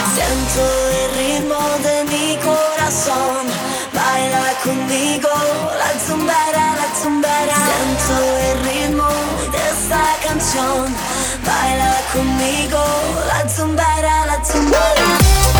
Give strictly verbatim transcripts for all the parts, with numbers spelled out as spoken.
Siento el ritmo de mi corazón, baila conmigo, la zumbara, la zumbara. Siento el ritmo de esta canción, baila conmigo, la zumbara, la zumbara.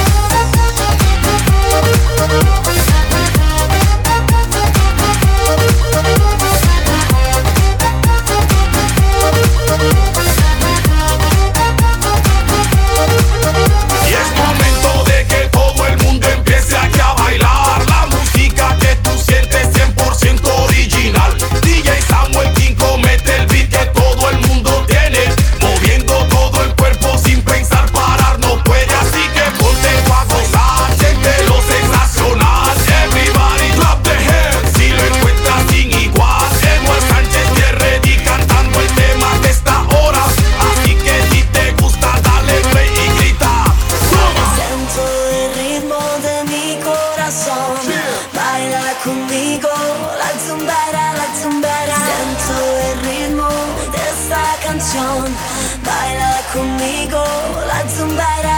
Y es momento de que todo el mundo empiece aquí a bailar la música que tú sientes cien por ciento original. D J Samuel King comete el beat que todo el mundo tiene, moviendo todo el cuerpo sin pensar parar no puede. Así que ponte a gozar, siéntelo sensacional. Everybody clap the hands si lo encuentras sin igual. Edward Sánchez te ready cantando el tema de esta hora. Así que si te gusta dale play y grita. Siento el ritmo de mi corazón, baila conmigo, la zumbara, la zumbara. Siento el ritmo de esta canción, baila conmigo, la zumbara.